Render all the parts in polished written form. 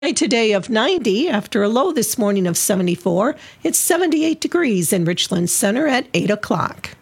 Today of 90 after a low this morning of 74. It's 78 degrees in Richland Center at 8 o'clock.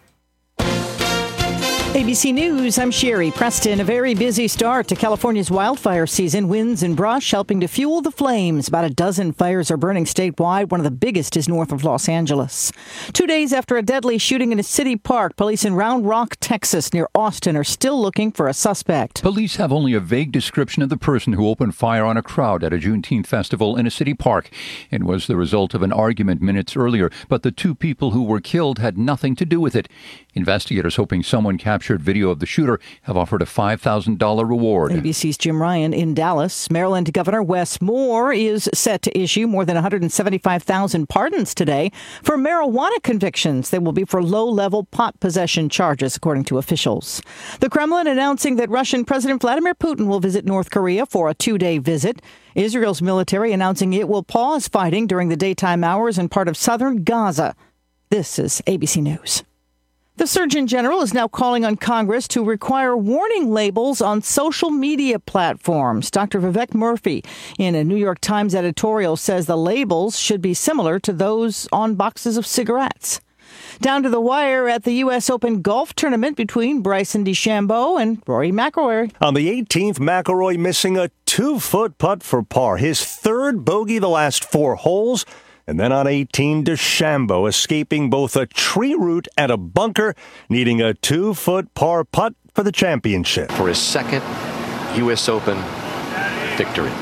ABC News, I'm Sherry Preston. A very busy start to California's wildfire season. Winds and brush helping to fuel the flames. About a dozen fires are burning statewide. One of the biggest is north of Los Angeles. 2 days after a deadly shooting in a city park, police in Round Rock, Texas, near Austin, are still looking for a suspect. Police have only a vague description of the person who opened fire on a crowd at a Juneteenth festival in a city park. It was the result of an argument minutes earlier, but the two people who were killed had nothing to do with it. Investigators, hoping someone captured video of the shooter, have offered a $5,000 reward. ABC's Jim Ryan in Dallas. Maryland Governor Wes Moore is set to issue more than 175,000 pardons today for marijuana convictions. They will be for low-level pot possession charges, according to officials. The Kremlin announcing that Russian President Vladimir Putin will visit North Korea for a 2-day visit. Israel's military announcing it will pause fighting during the daytime hours in part of southern Gaza. This is ABC News. The Surgeon General is now calling on Congress to require warning labels on social media platforms. Dr. Vivek Murthy, in a New York Times editorial, says the labels should be similar to those on boxes of cigarettes. Down to the wire at the U.S. Open golf tournament between Bryson DeChambeau and Rory McIlroy. On the 18th, McIlroy missing a 2-foot putt for par, his third bogey the last 4 holes. And then on 18, DeChambeau escaping both a tree root and a bunker, needing a 2-foot par putt for the championship. For his second U.S. Open victory.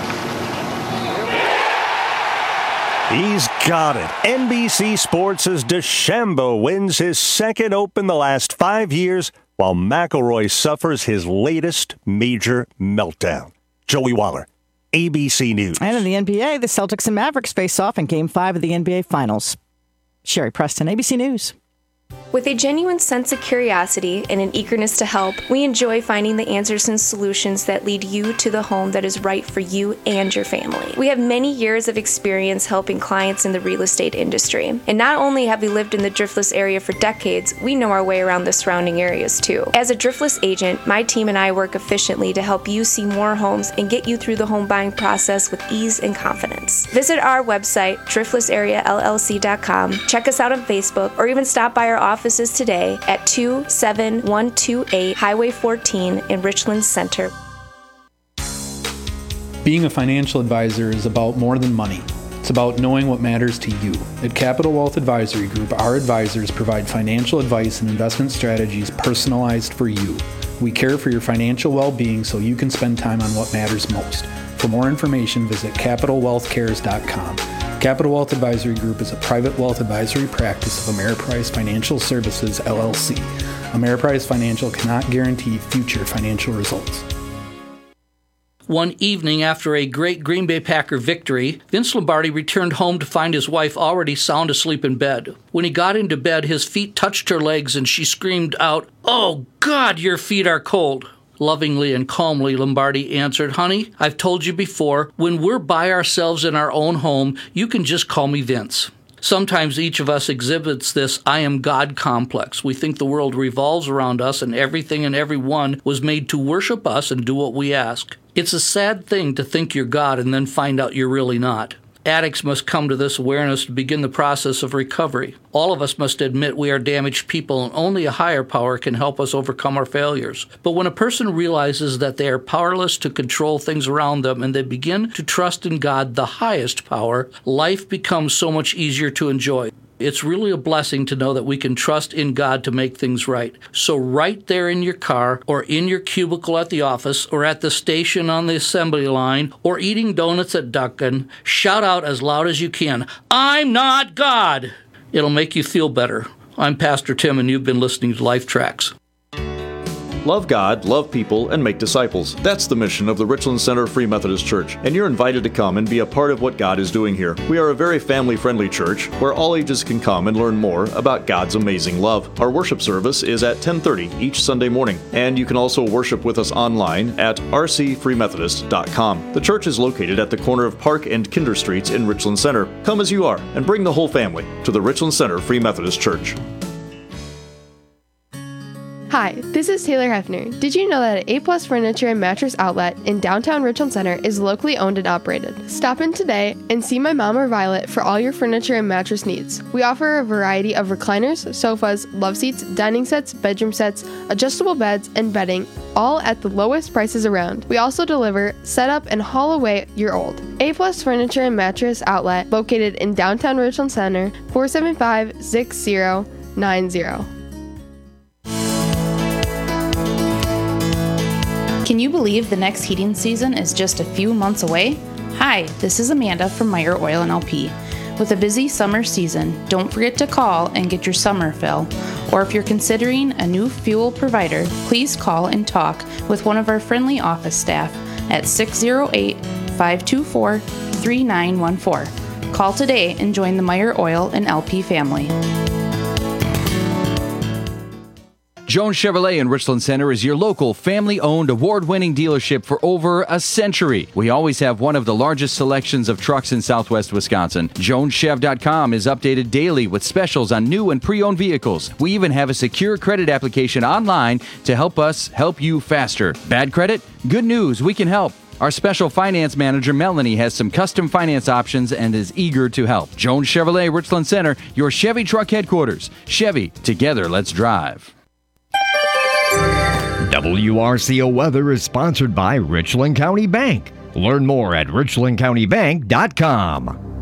He's got it. NBC Sports' DeChambeau wins his second Open the last 5 years, while McIlroy suffers his latest major meltdown. Joey Waller, ABC News. And in the NBA, the Celtics and Mavericks face off in Game 5 of the NBA Finals. Sherry Preston, ABC News. With a genuine sense of curiosity and an eagerness to help, we enjoy finding the answers and solutions that lead you to the home that is right for you and your family. We have many years of experience helping clients in the real estate industry. And not only have we lived in the Driftless area for decades, we know our way around the surrounding areas too. As a Driftless agent, my team and I work efficiently to help you see more homes and get you through the home buying process with ease and confidence. Visit our website, driftlessareallc.com, check us out on Facebook, or even stop by our offices today at 27128 Highway 14 in Richland Center. Being a financial advisor is about more than money. It's about knowing what matters to you. At Capital Wealth Advisory Group, our advisors provide financial advice and investment strategies personalized for you. We care for your financial well-being so you can spend time on what matters most. For more information, visit CapitalWealthCares.com. Capital Wealth Advisory Group is a private wealth advisory practice of Ameriprise Financial Services, LLC. Ameriprise Financial cannot guarantee future financial results. One evening after a great Green Bay Packer victory, Vince Lombardi returned home to find his wife already sound asleep in bed. When he got into bed, his feet touched her legs and she screamed out, "Oh, God, your feet are cold." Lovingly and calmly, Lombardi answered, "Honey, I've told you before, when we're by ourselves in our own home, you can just call me Vince." Sometimes each of us exhibits this I am God complex. We think the world revolves around us and everything and everyone was made to worship us and do what we ask. It's a sad thing to think you're God and then find out you're really not. Addicts must come to this awareness to begin the process of recovery. All of us must admit we are damaged people and only a higher power can help us overcome our failures. But when a person realizes that they are powerless to control things around them and they begin to trust in God, the highest power, life becomes so much easier to enjoy. It's really a blessing to know that we can trust in God to make things right. So right there in your car, or in your cubicle at the office, or at the station on the assembly line, or eating donuts at Dunkin', shout out as loud as you can, "I'm not God!" It'll make you feel better. I'm Pastor Tim, and you've been listening to Life Tracks. Love God, love people, and make disciples. That's the mission of the Richland Center Free Methodist Church, and you're invited to come and be a part of what God is doing here. We are a very family-friendly church where all ages can come and learn more about God's amazing love. Our worship service is at 10:30 each Sunday morning, and you can also worship with us online at rcfreemethodist.com. The church is located at the corner of Park and Kinder Streets in Richland Center. Come as you are and bring the whole family to the Richland Center Free Methodist Church. Hi, this is Taylor Hefner. Did you know that A Plus Furniture and Mattress Outlet in downtown Richland Center is locally owned and operated? Stop in today and see my mom or Violet for all your furniture and mattress needs. We offer a variety of recliners, sofas, love seats, dining sets, bedroom sets, adjustable beds, and bedding, all at the lowest prices around. We also deliver, set up, and haul away your old. A Plus Furniture and Mattress Outlet, located in downtown Richland Center, 475-6090. Can you believe the next heating season is just a few months away? Hi, this is Amanda from Meyer Oil and LP. With a busy summer season, don't forget to call and get your summer fill. Or if you're considering a new fuel provider, please call and talk with one of our friendly office staff at 608-524-3914. Call today and join the Meyer Oil and LP family. Jones Chevrolet in Richland Center is your local family-owned, award-winning dealership for over a century. We always have one of the largest selections of trucks in southwest Wisconsin. JonesChev.com is updated daily with specials on new and pre-owned vehicles. We even have a secure credit application online to help us help you faster. Bad credit? Good news, we can help. Our special finance manager, Melanie, has some custom finance options and is eager to help. Jones Chevrolet, Richland Center, your Chevy truck headquarters. Chevy, together, let's drive. WRCO Weather is sponsored by Richland County Bank. Learn more at richlandcountybank.com.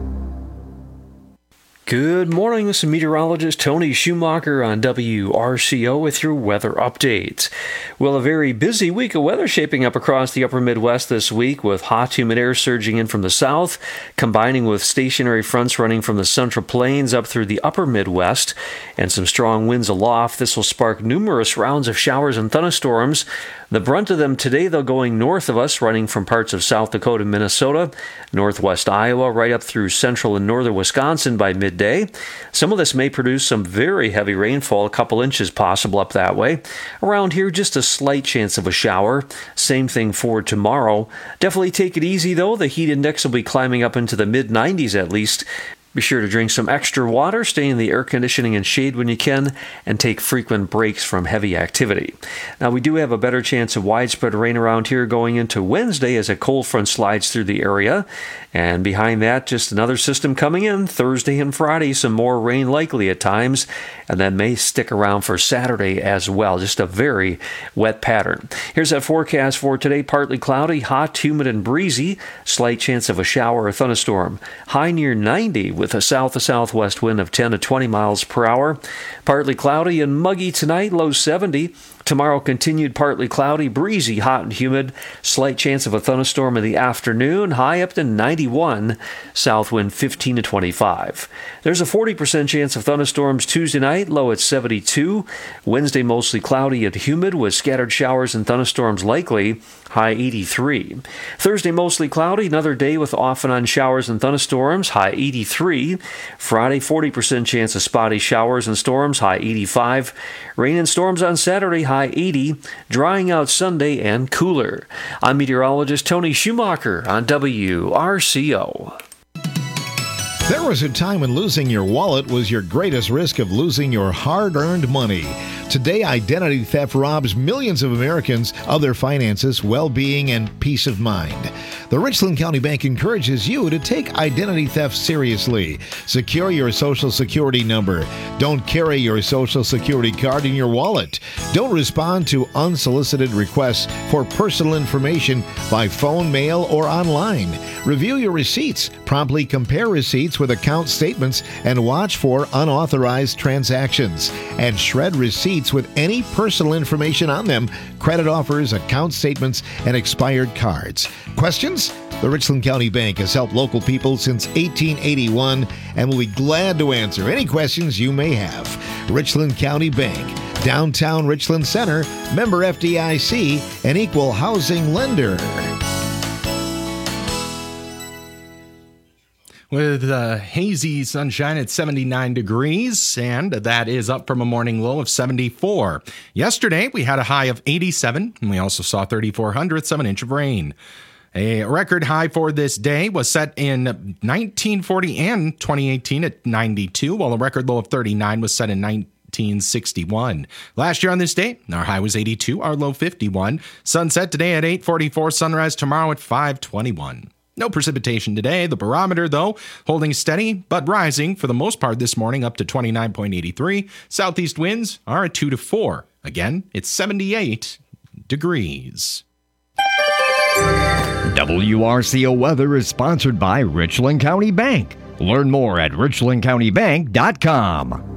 Good morning, this is meteorologist Tony Schumacher on WRCO with your weather update. Well, a very busy week of weather shaping up across the upper Midwest this week, with hot, humid air surging in from the south, combining with stationary fronts running from the central plains up through the upper Midwest, and some strong winds aloft. This will spark numerous rounds of showers and thunderstorms. The brunt of them today, though, going north of us, running from parts of South Dakota, Minnesota, northwest Iowa, right up through central and northern Wisconsin by midday. Some of this may produce some very heavy rainfall, a couple inches possible up that way. Around here, just a slight chance of a shower. Same thing for tomorrow. Definitely take it easy, though. The heat index will be climbing up into the mid-90s at least. Be sure to drink some extra water, stay in the air conditioning and shade when you can, and take frequent breaks from heavy activity. Now, we do have a better chance of widespread rain around here going into Wednesday as a cold front slides through the area. And behind that, just another system coming in. Thursday and Friday, some more rain likely at times, and then may stick around for Saturday as well. Just a very wet pattern. Here's that forecast for today. Partly cloudy, hot, humid, and breezy. Slight chance of a shower or thunderstorm. High near 90 with a south to southwest wind of 10 to 20 miles per hour. Partly cloudy and muggy tonight, low 70. Tomorrow, continued partly cloudy, breezy, hot and humid. Slight chance of a thunderstorm in the afternoon, high up to 91. South wind 15 to 25. There's a 40% chance of thunderstorms Tuesday night, low at 72. Wednesday, mostly cloudy and humid with scattered showers and thunderstorms likely, high 83. Thursday, mostly cloudy, another day with off and on showers and thunderstorms, high 83. Friday, 40% chance of spotty showers and storms, high 85. Rain and storms on Saturday, high 80. Drying out Sunday and cooler. I'm meteorologist Tony Schumacher on WRCO. There was a time when losing your wallet was your greatest risk of losing your hard-earned money. Today, identity theft robs millions of Americans of their finances, well-being, and peace of mind. The Richland County Bank encourages you to take identity theft seriously. Secure your Social Security number. Don't carry your Social Security card in your wallet. Don't respond to unsolicited requests for personal information by phone, mail, or online. Review your receipts. Promptly compare receipts with account statements and watch for unauthorized transactions. And shred receipts with any personal information on them, credit offers, account statements, and expired cards. Questions? The Richland County Bank has helped local people since 1881 and will be glad to answer any questions you may have. Richland County Bank, downtown Richland Center, member FDIC, an equal housing lender. With hazy sunshine at 79 degrees, and that is up from a morning low of 74. Yesterday, we had a high of 87, and we also saw 3/400ths of an inch of rain. A record high for this day was set in 1940 and 2018 at 92, while a record low of 39 was set in teens 61. Last year on this day, our high was 82, our low 51. Sunset today at 8:44, sunrise tomorrow at 5:21. No precipitation today. The barometer, though, holding steady, but rising for the most part this morning up to 29.83. Southeast winds are at 2 to 4. Again, it's 78 degrees. WRCO weather is sponsored by Richland County Bank. Learn more at richlandcountybank.com.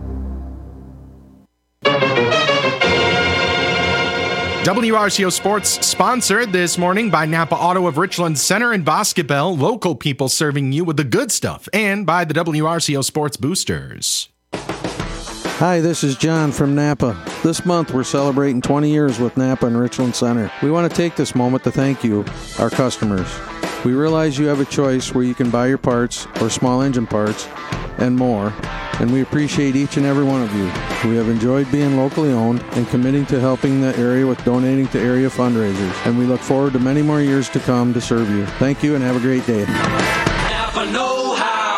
WRCO Sports sponsored this morning by Napa Auto of Richland Center and Basketball, local people serving you with the good stuff, and by the WRCO Sports Boosters. Hi, this is John from Napa. This month we're celebrating 20 years with Napa and Richland Center. We want to take this moment to thank you, our customers. We realize you have a choice where you can buy your parts or small engine parts and more, and we appreciate each and every one of you. We have enjoyed being locally owned and committing to helping the area with donating to area fundraisers, and we look forward to many more years to come to serve you. Thank you and have a great day. Napa know-how.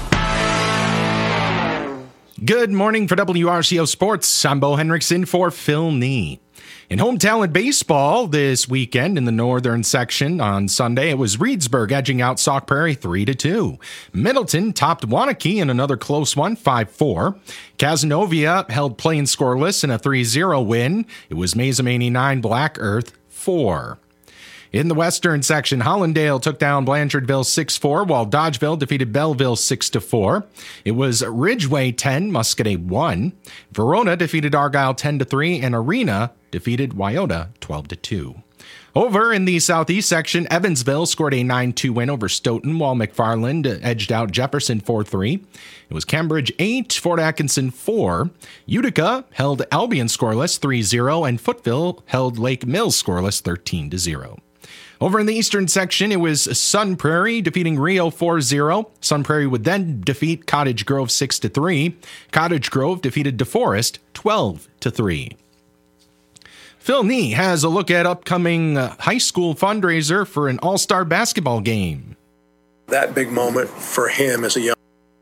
Good morning for WRCO Sports. I'm Bo Henriksen for Phil Nee. In hometown baseball this weekend in the northern section on Sunday, it was Reedsburg edging out Sauk Prairie 3-2. Middleton topped Waunakee in another close one, 5-4. Cazenovia held Plain scoreless in a 3-0 win. It was Mazomanie 9, Black Earth 4. In the western section, Hollandale took down Blanchardville 6-4, while Dodgeville defeated Belleville 6-4. It was Ridgeway 10, Muscoda 1. Verona defeated Argyle 10-3, and Arena defeated Wyoda 12-2. Over in the southeast section, Evansville scored a 9-2 win over Stoughton, while McFarland edged out Jefferson 4-3. It was Cambridge 8, Fort Atkinson 4. Utica held Albion scoreless 3-0, and Footville held Lake Mills scoreless 13-0. Over in the eastern section, it was Sun Prairie defeating Rio 4-0. Sun Prairie would then defeat Cottage Grove 6-3. Cottage Grove defeated DeForest 12-3. Phil Nee has a look at upcoming high school fundraiser for an all-star basketball game. That big moment for him as a young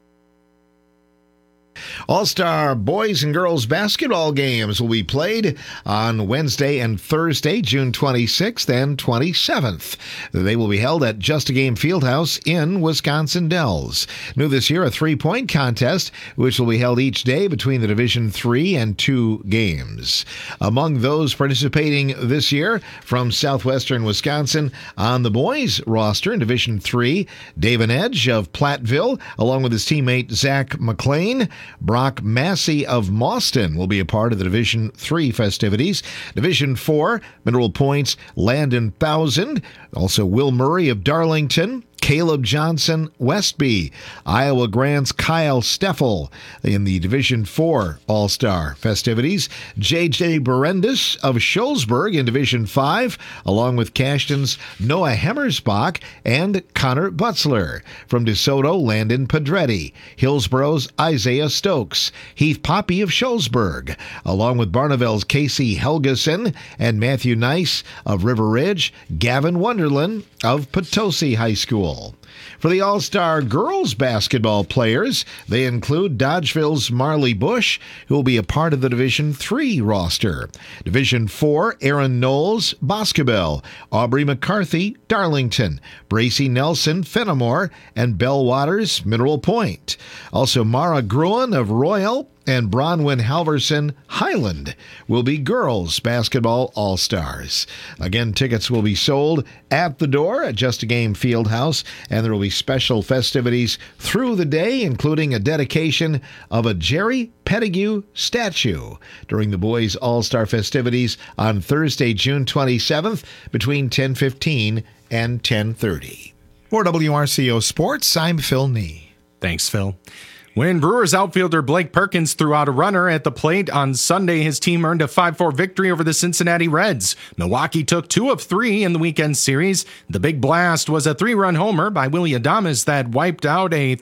All-Star boys and girls basketball games will be played on Wednesday and Thursday, June 26th and 27th. They will be held at Just a Game Fieldhouse in Wisconsin Dells. New this year, a three-point contest, which will be held each day between the Division III and II games. Among those participating this year from southwestern Wisconsin on the boys roster in Division III, David Edge of Platteville, along with his teammate Zach McLean. Brock Massey of Mauston will be a part of the Division III festivities. Division IV, Mineral Point's Landon Thousand. Also Will Murray of Darlington. Caleb Johnson, Westby. Iowa Grant's Kyle Steffel in the Division IV All-Star festivities. J.J. Berendis of Shullsburg in Division V, along with Cashton's Noah Hemmersbach and Connor Butzler. From DeSoto, Landon Pedretti. Hillsborough's Isaiah Stokes. Heath Poppy of Shullsburg, along with Barneville's Casey Helgeson and Matthew Nice of River Ridge. Gavin Wonderland of Potosi High School. For the All-Star girls basketball players, they include Dodgeville's Marley Bush, who will be a part of the Division III roster. Division IV, Aaron Knowles, Boscobel, Aubrey McCarthy, Darlington, Bracy Nelson, Fenimore, and Bell Waters, Mineral Point. Also, Mara Gruen of Royal and Bronwyn Halverson Highland will be girls basketball all-stars. Again, tickets will be sold at the door at Just a Game Fieldhouse, and there will be special festivities through the day, including a dedication of a Jerry Pettigrew statue during the boys' all-star festivities on Thursday, June 27th between 10:15 and 10:30. For WRCO Sports, I'm Phil Nee. Thanks, Phil. When Brewers outfielder Blake Perkins threw out a runner at the plate on Sunday, his team earned a 5-4 victory over the Cincinnati Reds. Milwaukee took 2 of 3 in the weekend series. The big blast was a 3-run homer by Willie Adames that wiped out a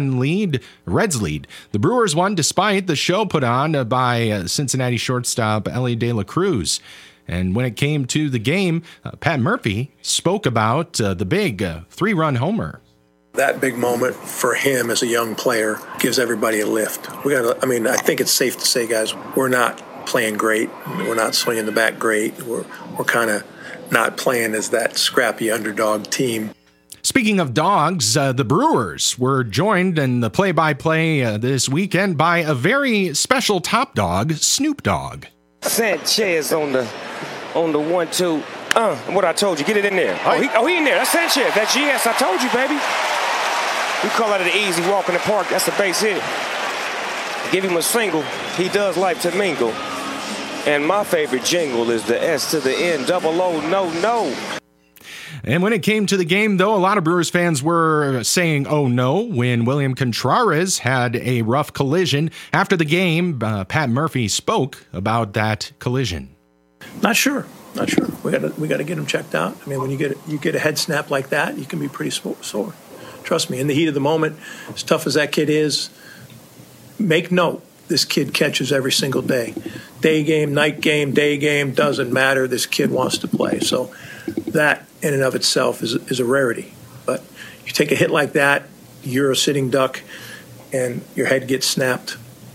3-1 Reds lead. The Brewers won despite the show put on by Cincinnati shortstop Ellie De La Cruz. And when it came to the game, Pat Murphy spoke about the big 3-run homer. That big moment for him as a young player gives everybody a lift. I think it's safe to say, guys, we're not playing great. We're not swinging the bat great. We're kind of not playing as that scrappy underdog team. Speaking of dogs, the Brewers were joined in the play-by-play this weekend by a very special top dog, Snoop Dogg. Sanchez on the 1-2. What I told you, get it in there. Oh, he in there. That's Sanchez. That's GS. I told you, baby. We call it an easy walk in the park. That's a base hit. Give him a single. He does like to mingle. And my favorite jingle is the S to the N, double O, no. And when it came to the game, though, a lot of Brewers fans were saying, oh no, when William Contreras had a rough collision. After the game, Pat Murphy spoke about that collision. Not sure. We got to get him checked out. I mean, when you get a head snap like that, you can be pretty sore. Trust me, in the heat of the moment, as tough as that kid is, make note, this kid catches every single day. Day game, night game, day game, doesn't matter. This kid wants to play. So that in and of itself is a rarity. But you take a hit like that, you're a sitting duck, and your head gets snapped,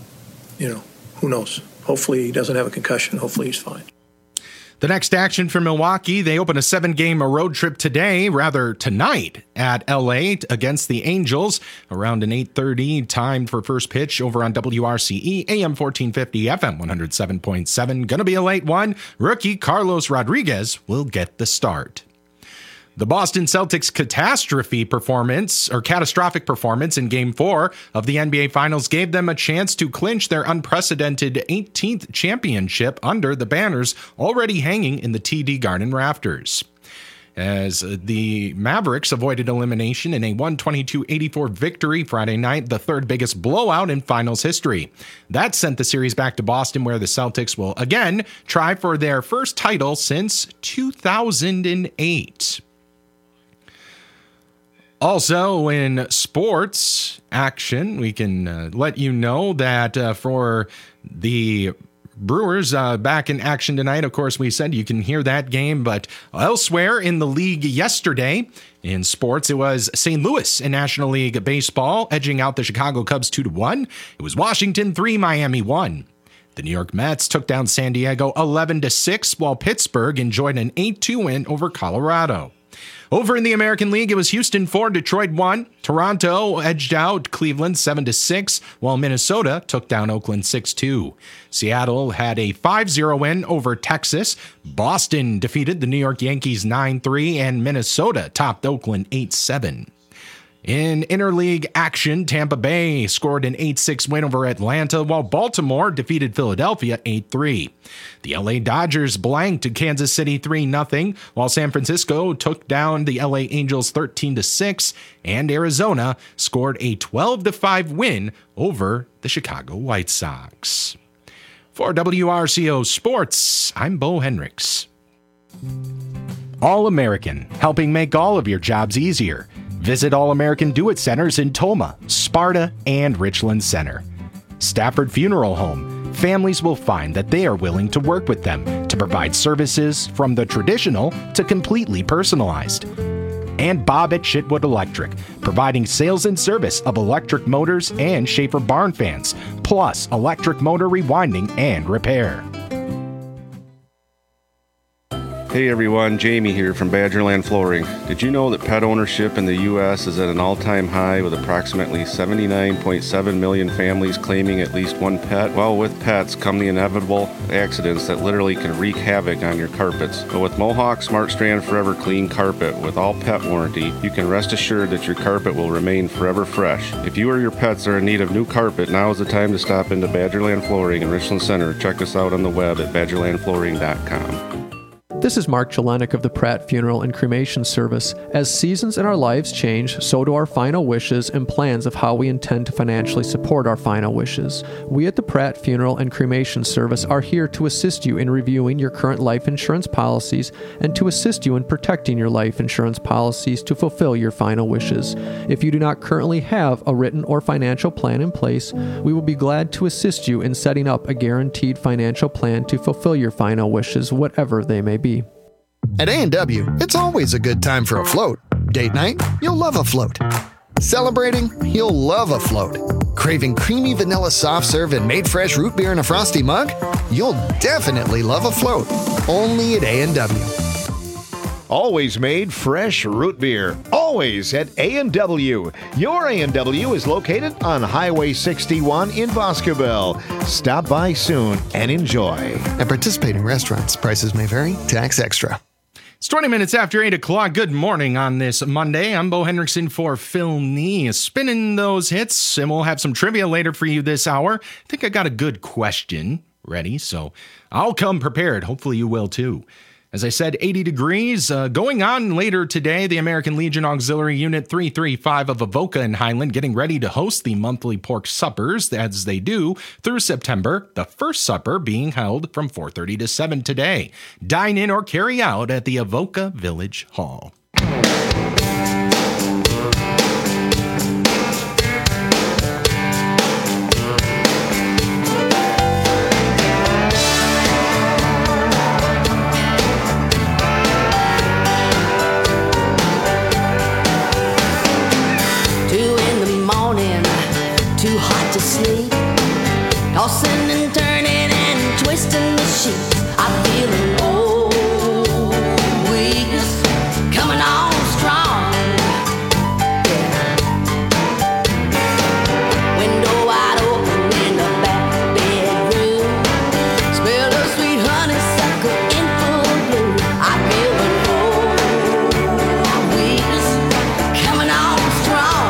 who knows? Hopefully he doesn't have a concussion. Hopefully he's fine. The next action for Milwaukee, they open a 7-game road trip tonight at LA against the Angels around an 8:30 time for first pitch over on WRCE, AM 1450, FM 107.7. Gonna be a late one. Rookie Carlos Rodriguez will get the start. The Boston Celtics catastrophic performance in Game 4 of the NBA Finals gave them a chance to clinch their unprecedented 18th championship under the banners already hanging in the TD Garden rafters. As the Mavericks avoided elimination in a 122-84 victory Friday night, the third biggest blowout in finals history. That sent the series back to Boston, where the Celtics will again try for their first title since 2008. Also, in sports action, we can let you know that for the Brewers back in action tonight, of course, we said you can hear that game, but elsewhere in the league yesterday, in sports, it was St. Louis in National League Baseball, edging out the Chicago Cubs 2-1. It was Washington 3, Miami 1. The New York Mets took down San Diego 11-6, while Pittsburgh enjoyed an 8-2 win over Colorado. Over in the American League, it was Houston 4, Detroit 1. Toronto edged out Cleveland 7-6, while Minnesota took down Oakland 6-2. Seattle had a 5-0 win over Texas. Boston defeated the New York Yankees 9-3, and Minnesota topped Oakland 8-7. In interleague action, Tampa Bay scored an 8-6 win over Atlanta, while Baltimore defeated Philadelphia 8-3. The LA Dodgers blanked Kansas City 3-0, while San Francisco took down the LA Angels 13-6, and Arizona scored a 12-5 win over the Chicago White Sox. For WRCO Sports, I'm Bo Henricks. All American, helping make all of your jobs easier. Visit All American Do-It Centers in Toma, Sparta, and Richland Center. Stafford Funeral Home. Families will find that they are willing to work with them to provide services from the traditional to completely personalized. And Bob at Chitwood Electric, providing sales and service of electric motors and Schaefer barn fans, plus electric motor rewinding and repair. Hey everyone, Jamie here from Badgerland Flooring. Did you know that pet ownership in the U.S. is at an all-time high with approximately 79.7 million families claiming at least one pet? Well, with pets come the inevitable accidents that literally can wreak havoc on your carpets. But with Mohawk Smart Strand Forever Clean Carpet with all pet warranty, you can rest assured that your carpet will remain forever fresh. If you or your pets are in need of new carpet, now is the time to stop into Badgerland Flooring in Richland Center. Check us out on the web at badgerlandflooring.com. This is Mark Jelenik of the Pratt Funeral and Cremation Service. As seasons in our lives change, so do our final wishes and plans of how we intend to financially support our final wishes. We at the Pratt Funeral and Cremation Service are here to assist you in reviewing your current life insurance policies and to assist you in protecting your life insurance policies to fulfill your final wishes. If you do not currently have a written or financial plan in place, we will be glad to assist you in setting up a guaranteed financial plan to fulfill your final wishes, whatever they may be. At A&W, it's always a good time for a float. Date night, you'll love a float. Celebrating? You'll love a float. Craving creamy vanilla soft serve and made fresh root beer in a frosty mug? You'll definitely love a float. Only at A&W. Always made fresh root beer. Always at A&W. Your A&W is located on Highway 61 in Boscobel. Stop by soon and enjoy. At participating restaurants, prices may vary. Tax extra. It's 20 minutes after 8 o'clock. Good morning on this Monday. I'm Bo Hendrickson for Phil Nee. Spinning those hits, and we'll have some trivia later for you this hour. I think I got a good question ready, so I'll come prepared. Hopefully you will too. As I said, 80 degrees. Going on later today, the American Legion Auxiliary Unit 335 of Avoca in Highland getting ready to host the monthly pork suppers as they do through September, the first supper being held from 4:30 to 7 today. Dine in or carry out at the Avoca Village Hall. Too hot to sleep, tossing and turning and twisting the sheets. I'm feeling old, weakness coming on strong. Yeah. Window wide open in the back bedroom, smell of sweet honeysuckle in full bloom. I'm feeling old, weakness coming on strong.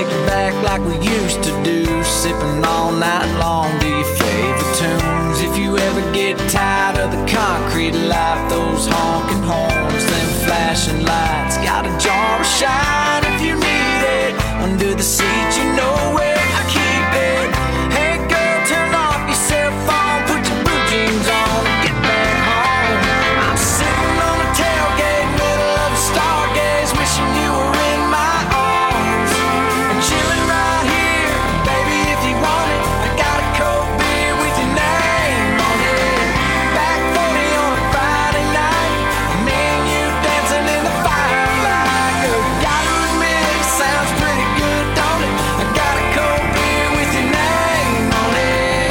kick back like we used to do, sipping all night long to your favorite tunes. If you ever get tired of the concrete life, those honking horns, them flashing lights, got a jar of shine if you need it. Under the seat, you know where I keep it. Hey girl, turn off your cell phone, put your blue jeans on and get back home. I'm sitting on a tailgate, middle of a stargaze, wishing you were in my arms and chilling right here. Baby, if you want it, I got a cold beer with your name on it. Back 40 on a Friday night, me and you dancing in the firelight. Girl, you gotta admit it sounds pretty good, don't it? I got a cold beer with your name on it.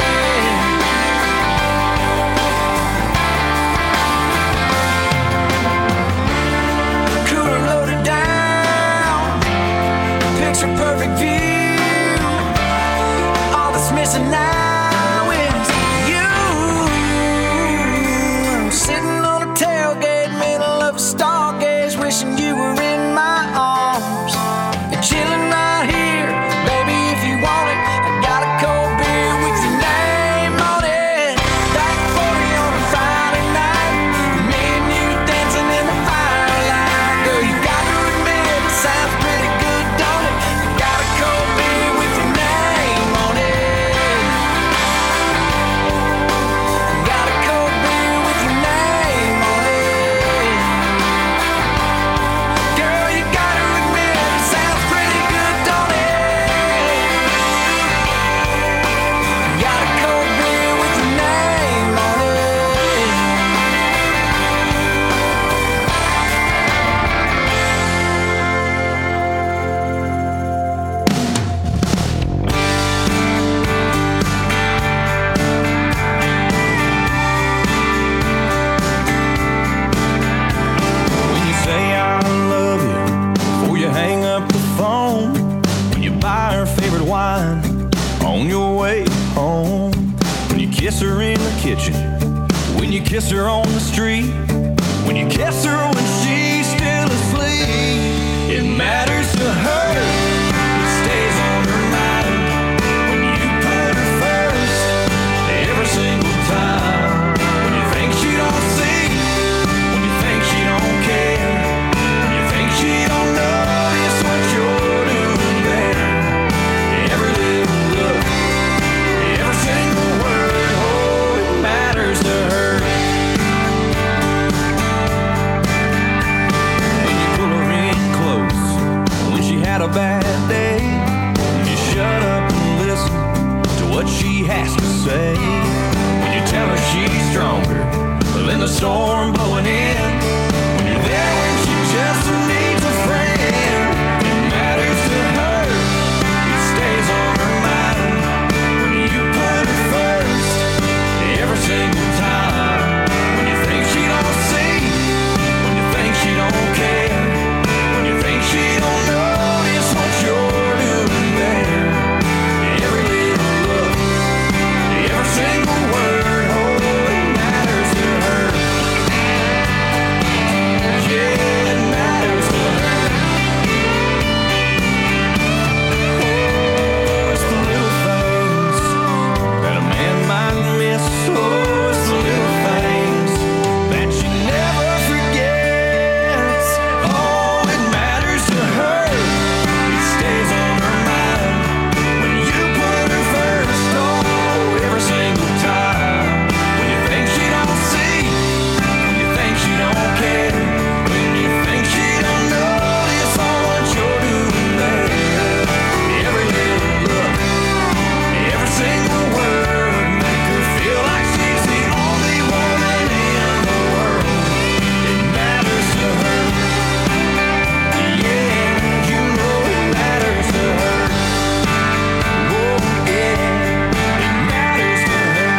Cooler loaded down, picture perfect view. All that's missing now is you. I'm sitting on a tailgate, middle of a stargaze, wishing you were in my arms and chilling right here. Baby, if you want it, I got a cold beer with your name on it. Back 40 on a Friday night, me and you dancing in the firelight. Girl, you gotta admit it sounds pretty good, don't it? I got a cold beer with your name on it. I got a cold beer with your name on it. Girl, you gotta admit it sounds pretty good, don't it? Got a cold beer with your name on it. When you say I love you before you hang up the phone, when you buy her favorite wine on your way home, when you kiss her in the kitchen, when you kiss her on the street, when you kiss her when she's still asleep, it matters to her. It stays on her mind when you put her first every single time. When you think she don't see, when you think she don't care, when you think she don't notice what you're doing there. Every little look, every single word, oh, it matters to her. When you pull her in close, when she had a bad day, when you shut up and listen to what she has to say, when you tell her she's stronger than the storm blowing in, when you're there when she just needs a friend, it matters to her. It stays on her mind when you put her first every single time. When you think she don't see, when you think she don't care, when you think she don't notice what you're doing there. Every little look, every single word, oh, it matters to her. Yeah, it matters to her. Oh, it's the little things that a man might miss. Oh, it's the little things that she never forgets. Oh, it matters to her. It stays on her mind when you put her first. Oh, every single time. When you think she don't see, when you think she don't care, when you think she don't notice all what you're doing there. Every little look, every single word, make her feel like she's the only woman in the world. It matters to her. Yeah, you know it matters to her. Oh, yeah, it matters to her.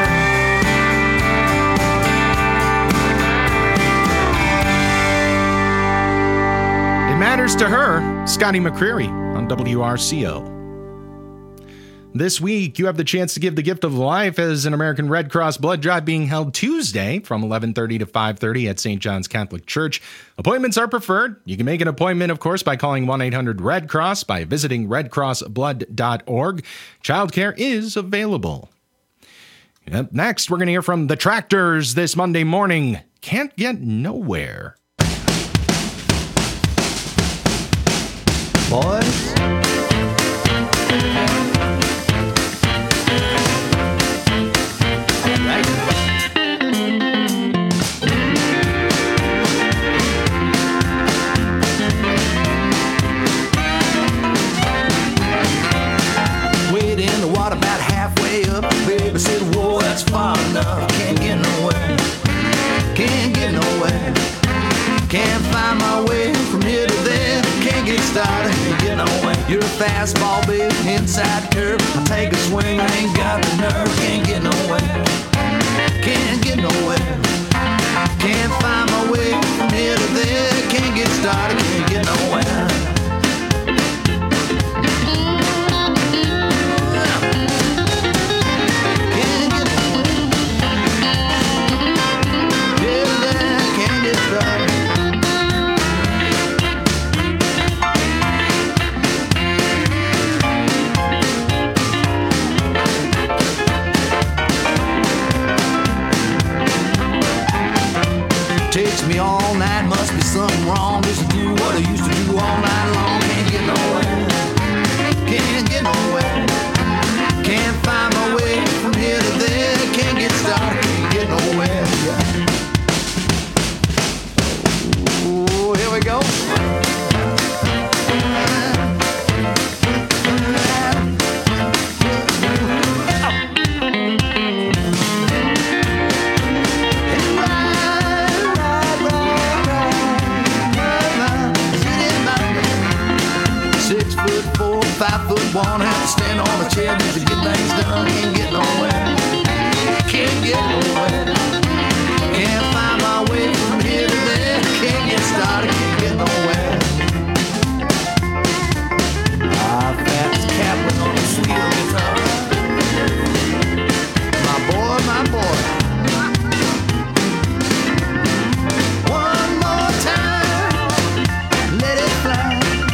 It matters to her. Scotty McCreery on WRCO. This week, you have the chance to give the gift of life as an American Red Cross blood drive being held Tuesday from 11:30 to 5:30 at St. John's Catholic Church. Appointments are preferred. You can make an appointment, of course, by calling 1-800-RED-CROSS, by visiting redcrossblood.org. Childcare is available. Up next, we're going to hear from the Tractors this Monday morning. Can't Get Nowhere. Boys. Wade in the water about halfway up. Baby said, whoa, that's far enough. Can't get nowhere. Can't get nowhere. Can't find my way from here to there. Can't get started. Can't get nowhere. You're a fastball, baby, inside curve. I take a swing, I ain't got the nerve. Can't get nowhere. Can't get nowhere. Can't find my way from here to there. Can't get started. Can't get nowhere. Takes me all night, must be something wrong. Just to do what I used to do all night long. Can't get nowhere. Can't get nowhere. Can't find my way from here to there. Can't get started. Can't get nowhere. Oh, here we go. 5'1", have to stand on a chair just to get things done. Can't get nowhere. Can't get nowhere. Can't find my way from here to there. Can't get started. Can't get nowhere. Fats Kaplan on the steel guitar. My boy, my boy. One more time. Let it fly.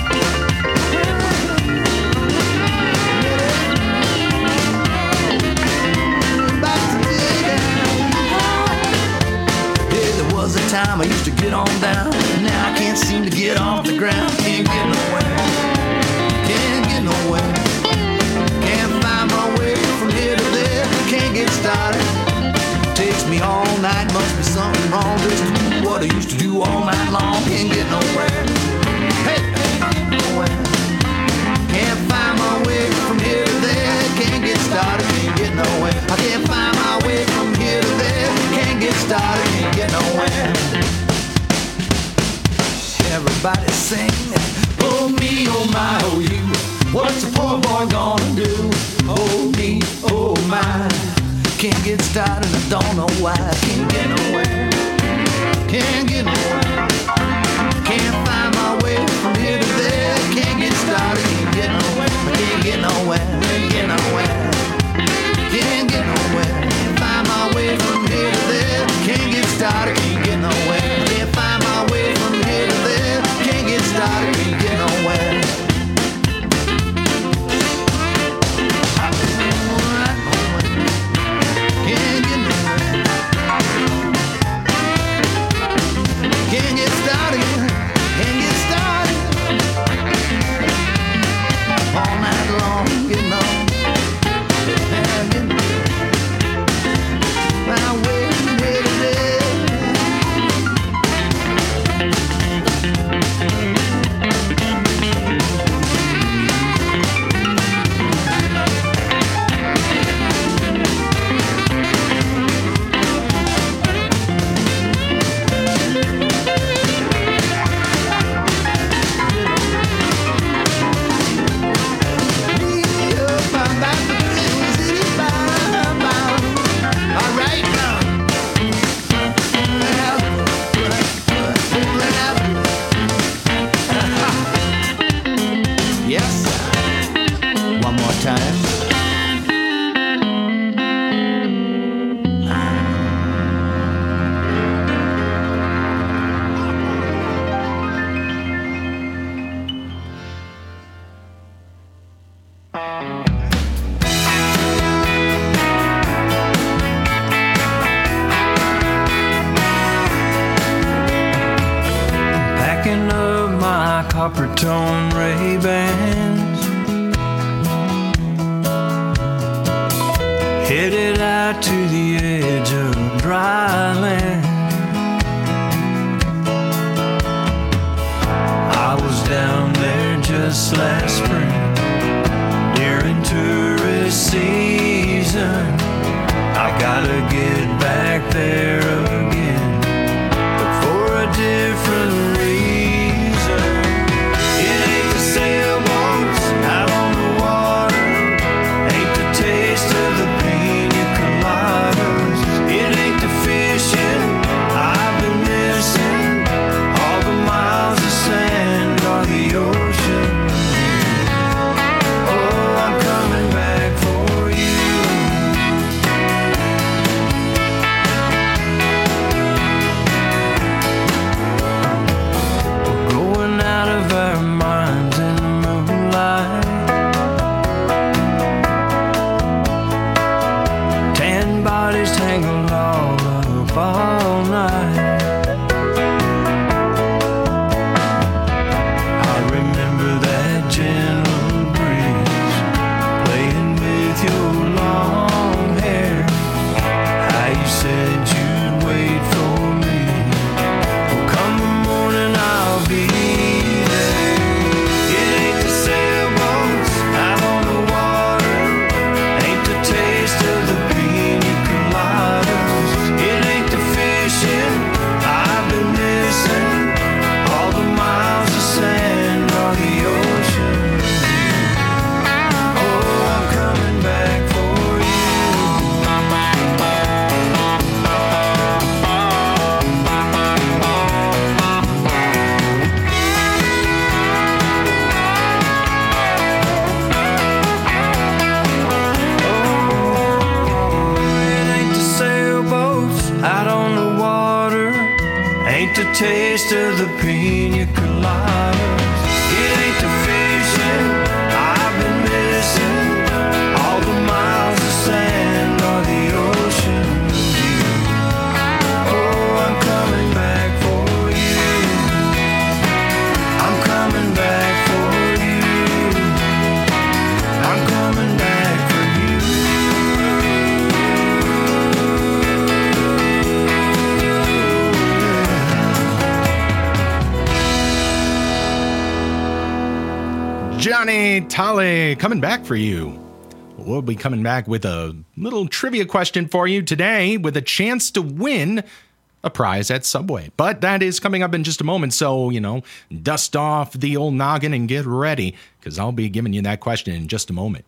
Time I used to get on down. Now I can't seem to get off the ground. Can't get nowhere. Can't get nowhere. Can't find my way from here to there. Can't get started. Takes me all night. Must be something wrong. Just to do what I used to do all night long. Can't get nowhere. Hey, can't get nowhere. Can't find my way from here to there. Can't get started. Can't get nowhere. I can't find my way from here to there. Can't get started. Can't get nowhere. Everybody sing, oh me, oh my, oh you. What's a poor boy gonna do? Oh me, oh my. Can't get started, I don't know why. Can't get nowhere. Can't get nowhere. Can't find my way from here to there. Can't get started, can't get nowhere. Can't get nowhere. Can't get nowhere. Can't get nowhere. Can't find my way from here to there. Can't get started, can't get nowhere. Can't find my way from here to there. Can't get started, can't get nowhere. Can't get nowhere. copper tone Ray-Bans. Headed out to the edge of dry land. I was down there just last spring during tourist season. I gotta get back there again, but for a different reason. It ain't the sailboats out on the water, ain't the taste of the pina coladas. It ain't the fishing I've been missing, all the miles of sand or the ocean. Oh, I'm coming back for you. We're going out of our minds in the moonlight. Tan bodies tangled all up all night. I remember that gentle breeze playing with your long hair. How you said you'd wait for me. Well, come the morning I'll be there. It ain't the sailboats out on the water, ain't the taste of the pina coladas. It ain't the fishing I've been missing, all the miles of sand or the ocean. Oh, I'm coming back for you. It ain't the sailboats out on the water, ain't the taste of the pina coladas. It ain't the fishing I've been missing, all the miles of sand or the ocean view. Oh, I'm coming back for you. I'm coming back for you. I'm coming back for you. Johnny Talley coming back for you. We'll be coming back with a little trivia question for you today with a chance to win a prize at Subway. But that is coming up in just a moment, so, dust off the old noggin and get ready, because I'll be giving you that question in just a moment.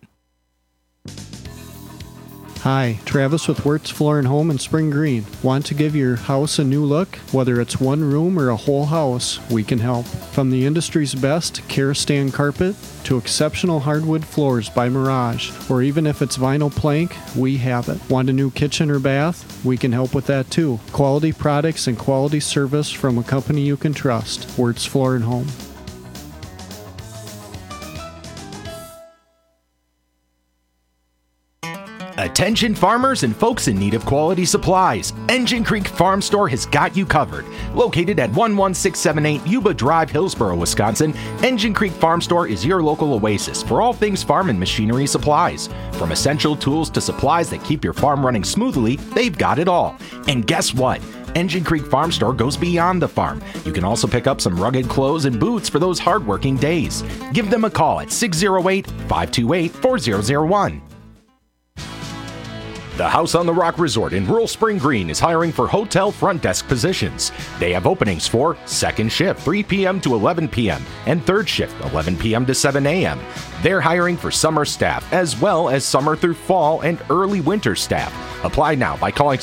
Hi, Travis with Wirtz Floor and Home in Spring Green. Want to give your house a new look? Whether it's one room or a whole house, we can help. From the industry's best Karastan carpet to exceptional hardwood floors by Mirage, or even if it's vinyl plank, we have it. Want a new kitchen or bath? We can help with that too. Quality products and quality service from a company you can trust. Wirtz Floor and Home. Attention farmers and folks in need of quality supplies. Engine Creek Farm Store has got you covered. Located at 11678 Yuba Drive, Hillsboro, Wisconsin, Engine Creek Farm Store is your local oasis for all things farm and machinery supplies. From essential tools to supplies that keep your farm running smoothly, they've got it all. And guess what? Engine Creek Farm Store goes beyond the farm. You can also pick up some rugged clothes and boots for those hardworking days. Give them a call at 608-528-4001. The House on the Rock Resort in Rural Spring Green is hiring for hotel front desk positions. They have openings for second shift, 3 p.m. to 11 p.m., and third shift, 11 p.m. to 7 a.m. They're hiring for summer staff, as well as summer through fall and early winter staff. Apply now by calling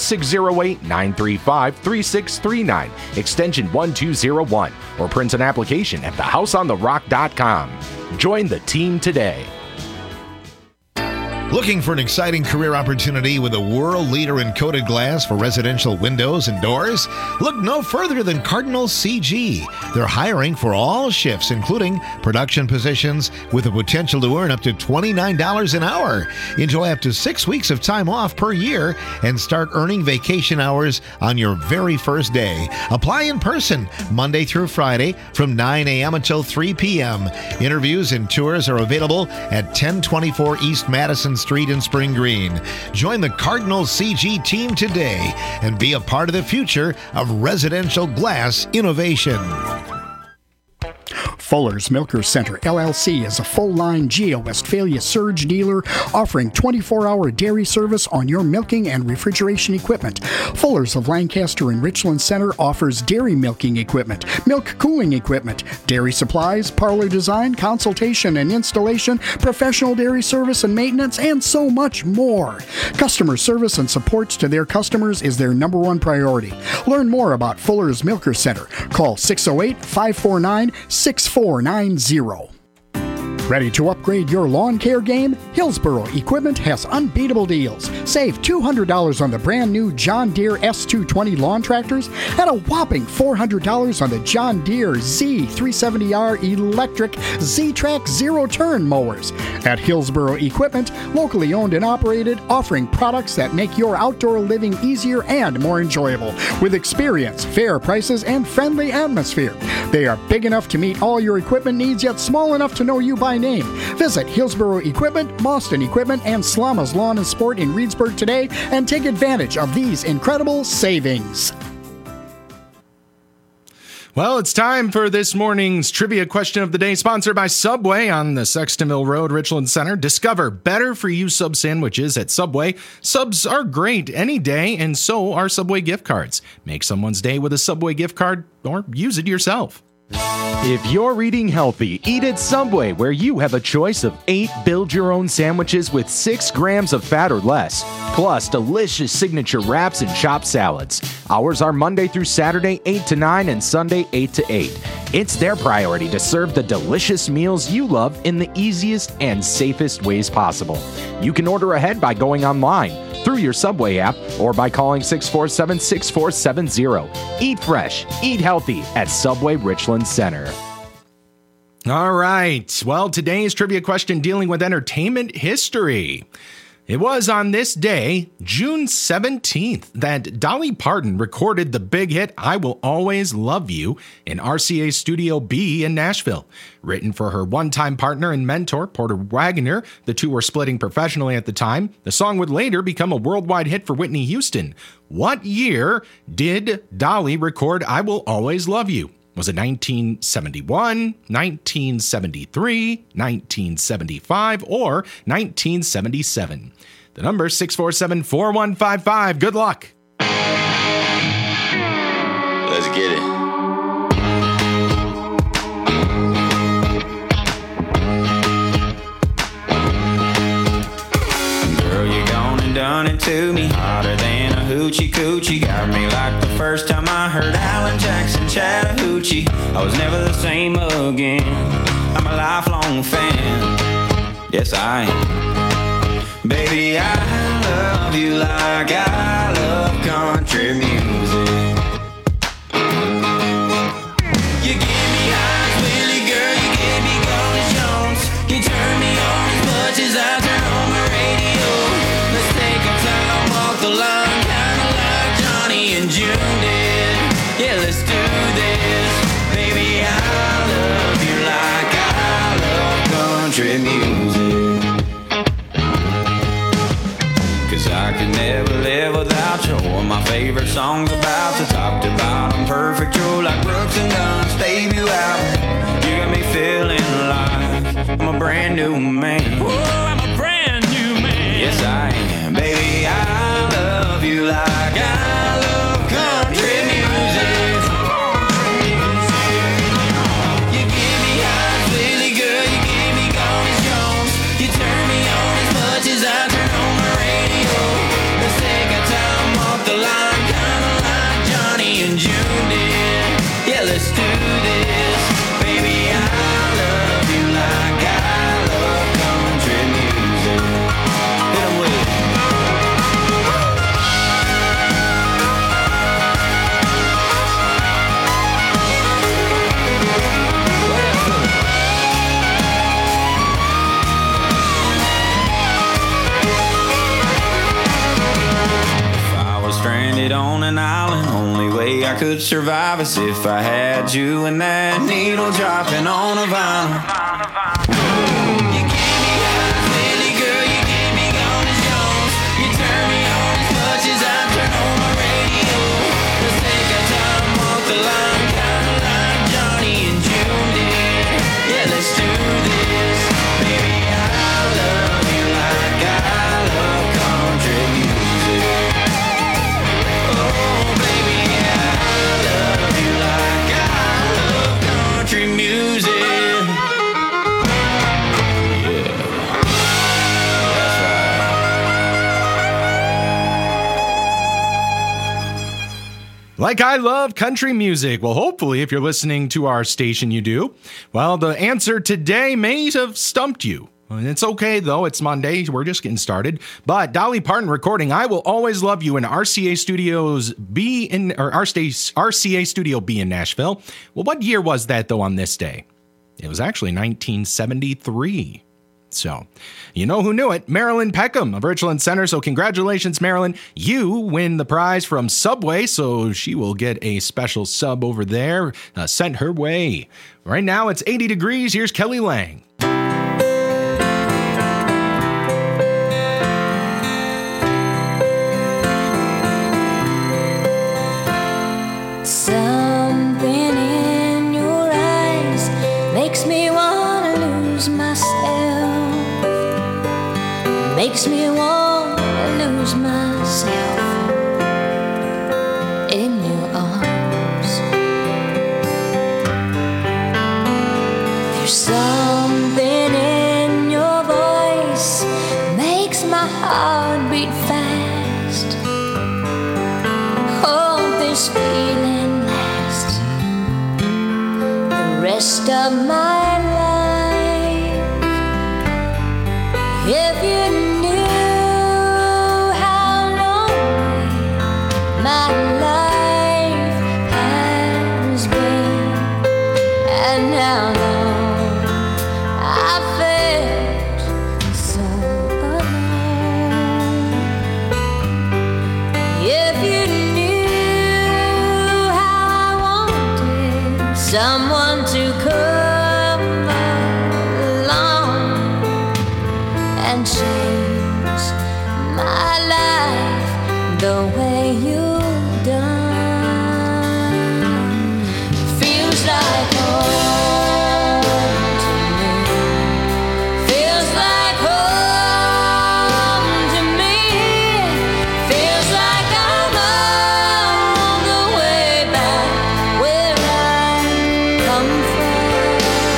608-935-3639, extension 1201, or print an application at thehouseontherock.com. Join the team today. Looking for an exciting career opportunity with a world leader in coated glass for residential windows and doors? Look no further than Cardinal CG. They're hiring for all shifts, including production positions, with the potential to earn up to $29 an hour. Enjoy up to 6 weeks of time off per year and start earning vacation hours on your very first day. Apply in person Monday through Friday from 9 a.m. until 3 p.m. Interviews and tours are available at 1024 East Madison Street in Spring Green. Join the Cardinal CG team today and be a part of the future of residential glass innovation. Fuller's Milker Center, LLC is a full-line Geo Westphalia surge dealer offering 24-hour dairy service on your milking and refrigeration equipment. Fuller's of Lancaster and Richland Center offers dairy milking equipment, milk cooling equipment, dairy supplies, parlor design, consultation and installation, professional dairy service and maintenance, and so much more. Customer service and support to their customers is their number one priority. Learn more about Fuller's Milker Center. Call 608-549-6490. Ready to upgrade your lawn care game? Hillsboro Equipment has unbeatable deals. Save $200 on the brand new John Deere S220 lawn tractors and a whopping $400 on the John Deere Z370R electric Z-Track zero-turn mowers. At Hillsboro Equipment, locally owned and operated, offering products that make your outdoor living easier and more enjoyable. With experience, fair prices, and friendly atmosphere. They are big enough to meet all your equipment needs, yet small enough to know you by name. Visit Hillsboro Equipment, Boston Equipment, and Slama's Lawn and Sport in Reedsburg today and take advantage of these incredible savings. Well, it's time for this morning's trivia question of the day, sponsored by Subway on the Sextonville Road, Richland Center. Discover better-for-you sub sandwiches at Subway. Subs are great any day, and so are Subway gift cards. Make someone's day with a Subway gift card or use it yourself. If you're eating healthy, eat at Subway, where you have a choice of 8 build-your-own sandwiches with 6 grams of fat or less, plus delicious signature wraps and chopped salads. Hours are Monday through Saturday, 8 to 9, and Sunday, 8 to 8. It's their priority to serve the delicious meals you love in the easiest and safest ways possible. You can order ahead by going online, through your Subway app, or by calling 647-6470. Eat fresh, eat healthy at Subway Richland Center. All right. Well, today's trivia question dealing with entertainment history. It was on this day, June 17th, that Dolly Parton recorded the big hit I Will Always Love You in RCA Studio B in Nashville. Written for her one-time partner and mentor, Porter Wagoner, the two were splitting professionally at the time. The song would later become a worldwide hit for Whitney Houston. What year did Dolly record I Will Always Love You? Was it 1971, 1973, 1975, or 1977? The number is 647-4155. Good luck. Let's get it. Girl, you gone and done it to me, hotter than a hoochie coochie. Got me like the first time I heard Alan Jackson Chattahoochee. I was never the same again. I'm a lifelong fan. Yes, I am. Baby, I love you like I love country music. You give me eyes, Willie, girl, you give me Golden Jones. You turn me on as much as I turn on my radio. Let's take our time, walk the line, kinda like Johnny and June did. Yeah, let's do this. Baby, I love you like I love country music. Cause I could never live without you. One of my favorite songs about the top to bottom, perfect, you're like Brooks and Dunn, stave you out. You got me feeling like I'm a brand new man. Whoa, I'm a brand new man. Yes, I am. Baby, I love you like I love country music. You give me eyes, Willie, girl, you give me Golden Jones. You turn me on as much as I turn on my radio. Let's take our time, walk the line, kinda like Johnny and June did. Yeah, let's do this. Baby, I love you like I love country music. on an island. Only way I could survive is if I had you and that needle dropping on a vinyl. You gave me eyes, Lily girl, you gave me gone as Jones. You turn me on as much as I turn on my radio. Let's take our time, walk the line, kinda like Johnny and June did. Yeah, let's do this. Baby, I love you like I love country music. Oh, baby, I love you like I love country music. Like I love country music. Well, hopefully, if you're listening to our station, you do. Well, the answer today may have stumped you. And it's okay, though. It's Monday. We're just getting started. But Dolly Parton recording I Will Always Love You in RCA Studios B in, or RCA Studio B in Nashville. Well, what year was that, though, on this day? It was actually 1973. So, you know who knew it? Marilyn Peckham of Richland Center. So congratulations, Marilyn. You win the prize from Subway, so she will get a special sub over there sent her way. Right now, it's 80 degrees. Here's Kelly Lang. Something in your eyes makes me want to lose myself. Makes me want to lose myself in your arms. There's something in your voice makes my heart beat fast. Hope this feeling lasts the rest of my life. If you someone to come along and change my life the way you've done. Feels like home to me. Feels like home to me. Feels like I'm on the way back where I come from.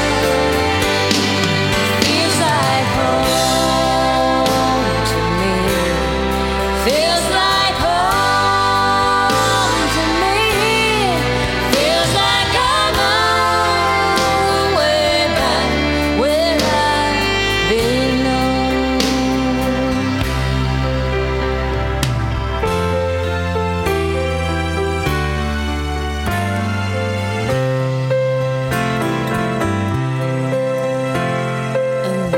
Feels like home to me. Feels like home to me. Feels like I'm on the way back where I belong. A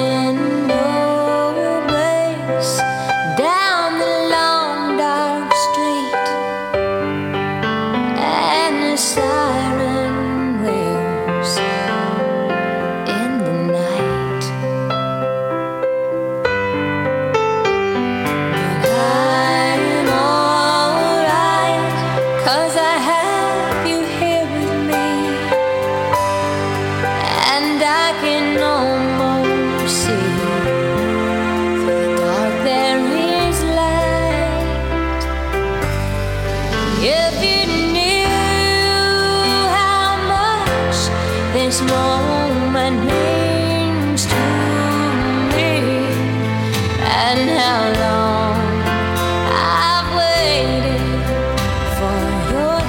window breaks down the long dark street, and the siren wails in the night. But I'm alright, 'cause I have you here with me, and I can almost see through the dark there is light. If you knew how much this moment means to me, and how long I've waited for your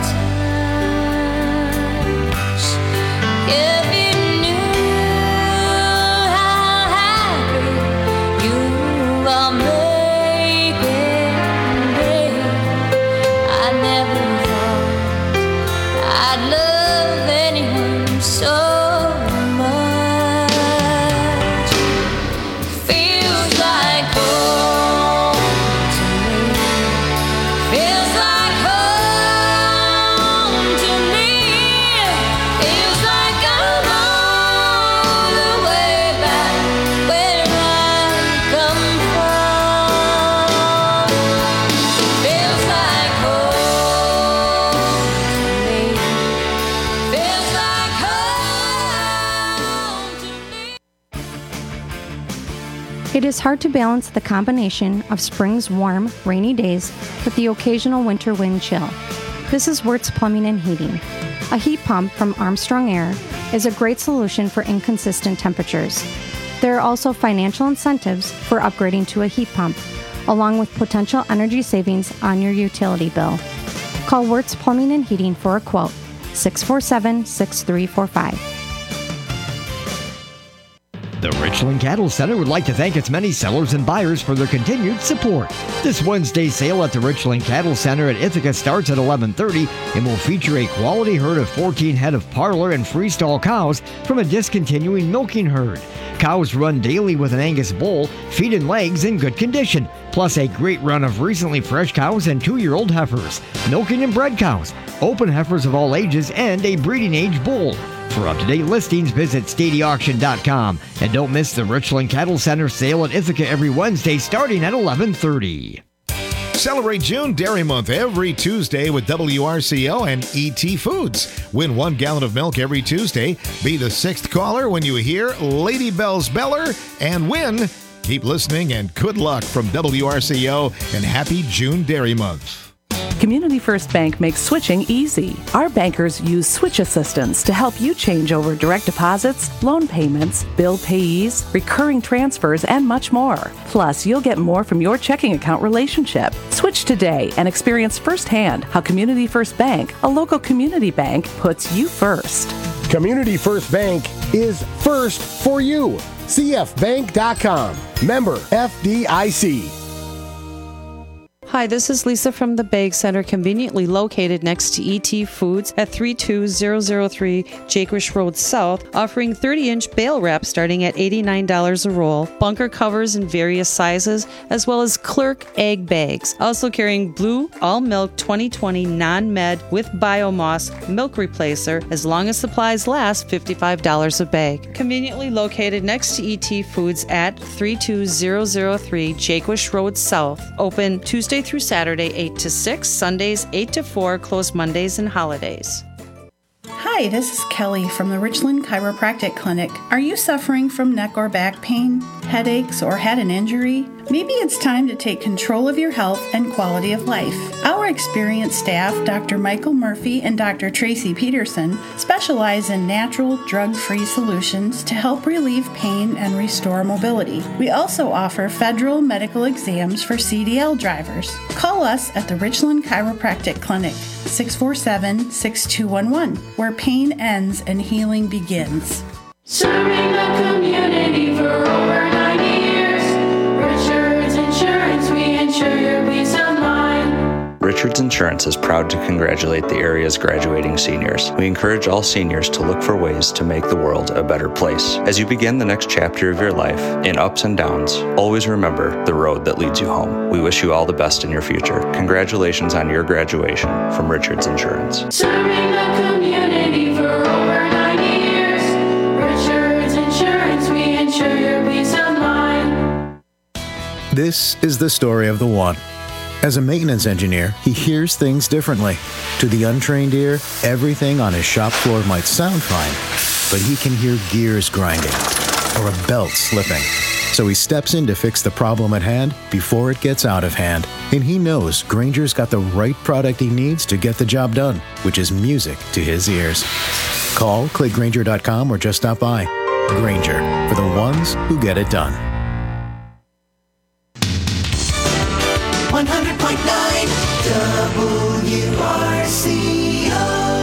touch. If you knew how happy you are making me, I never thought I'd love anyone so much. Feels like home. It is hard to balance the combination of spring's warm, rainy days with the occasional winter wind chill. This is Wirtz Plumbing and Heating. A heat pump from Armstrong Air is a great solution for inconsistent temperatures. There are also financial incentives for upgrading to a heat pump, along with potential energy savings on your utility bill. Call Wirtz Plumbing and Heating for a quote, 647-6345. The Richland Cattle Center would like to thank its many sellers and buyers for their continued support. This Wednesday's sale at the Richland Cattle Center at Ithaca starts at 11:30 and will feature a quality herd of 14 head of parlor and freestall cows from a discontinuing milking herd. Cows run daily with an Angus bull, feet and legs in good condition, plus a great run of recently fresh cows and 2-year-old heifers, milking and bred cows, open heifers of all ages, and a breeding age bull. For up-to-date listings, visit StadyAuction.com. And don't miss the Richland Cattle Center sale at Ithaca every Wednesday starting at 11:30. Celebrate June Dairy Month every Tuesday with WRCO and ET Foods. Win 1 gallon of milk every Tuesday. Be the 6th caller when you hear Lady Bell's Beller and win. Keep listening and good luck from WRCO and happy June Dairy Month. Community First Bank makes switching easy. Our bankers use switch assistance to help you change over direct deposits, loan payments, bill payees, recurring transfers, and much more. Plus, you'll get more from your checking account relationship. Switch today and experience firsthand how Community First Bank, a local community bank, puts you first. Community First Bank is first for you. CFBank.com. Member FDIC. Hi, this is Lisa from the Bag Center, conveniently located next to ET Foods at 32003 Jaquish Road South, offering 30-inch bale wrap starting at $89 a roll, bunker covers in various sizes, as well as Clerk egg bags. Also carrying Blue All Milk 2020 Non-Med with Biomoss milk replacer, as long as supplies last, $55 a bag. Conveniently located next to ET Foods at 32003 Jaquish Road South, open Tuesday through Saturday 8 to 6, Sundays 8 to 4, closed Mondays and holidays. Hi, this is Kelly from the Richland Chiropractic Clinic. Are you suffering from neck or back pain, headaches, or had an injury? Maybe it's time to take control of your health and quality of life. Our experienced staff, Dr. Michael Murphy and Dr. Tracy Peterson, specialize in natural, drug-free solutions to help relieve pain and restore mobility. We also offer federal medical exams for CDL drivers. Call us at the Richland Chiropractic Clinic, 647-6211, where pain ends and healing begins. Serving the community for over 90 years. Richards Insurance, we insure your peace of mind. Richards Insurance is proud to congratulate the area's graduating seniors. We encourage all seniors to look for ways to make the world a better place. As you begin the next chapter of your life, in ups and downs, always remember the road that leads you home. We wish you all the best in your future. Congratulations on your graduation from Richards Insurance. Serving the community for over 90 years. Richards Insurance, we insure your peace of mind. This is the story of the one. As a maintenance engineer, he hears things differently. To the untrained ear, everything on his shop floor might sound fine, but he can hear gears grinding or a belt slipping. So he steps in to fix the problem at hand before it gets out of hand. And he knows Grainger's got the right product he needs to get the job done, which is music to his ears. Call, click Grainger.com, or just stop by. Grainger, for the ones who get it done. 100.9 WRCO.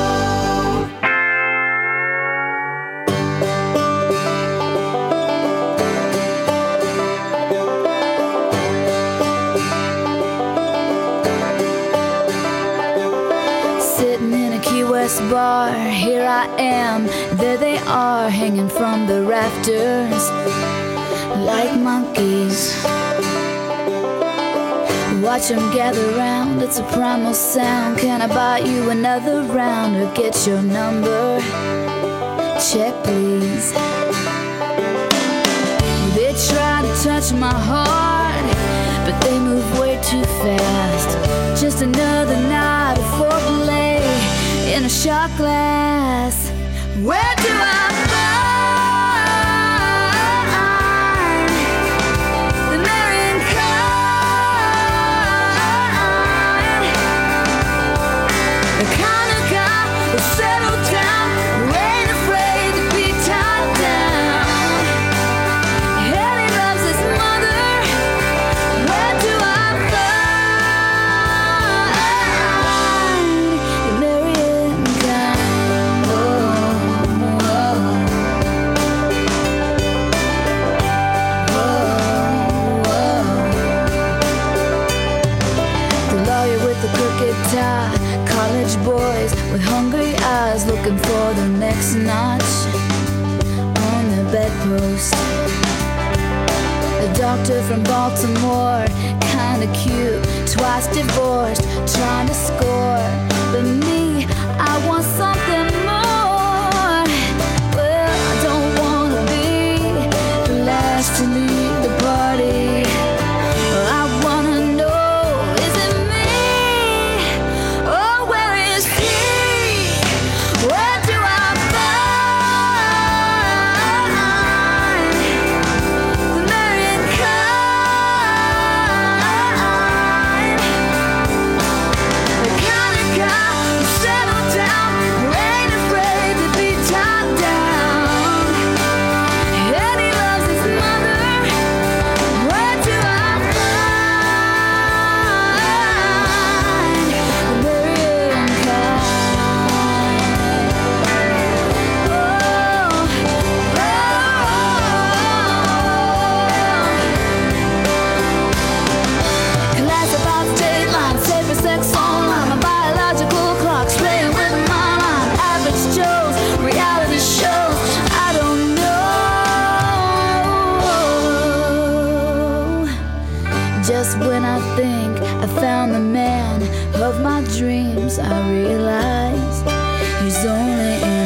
Sitting in a Key West bar, here I am, there they are, hanging from the rafters like monkeys. Watch them gather round, it's a primal sound. Can I buy you another round or get your number? Check, please. They try to touch my heart, but they move way too fast. Just another night of foreplay in a shot glass. Where do I find settle down. You ain't afraid to be tied down. And he loves his mother. Where do I find your Marion kind? The lawyer with the crooked tie, college boys with hungry eyes looking for the next notch on the bedpost. The doctor from Baltimore, kinda cute, twice divorced, trying to score. But me, I want something more. Well, I don't wanna be the last to leave the party. I wanna know, is it me? Or where is he? Where do I find the Marion kind? The kind of guy who settled down, who ain't afraid to be tied down. And he loves his mother. Where do I find the Marion kind? Class about state lines, safer sex online. My biological clock's playing with my mind. Average Joe's reality shows. I don't know. Just when I think I found the man of my dreams, I realize he's only in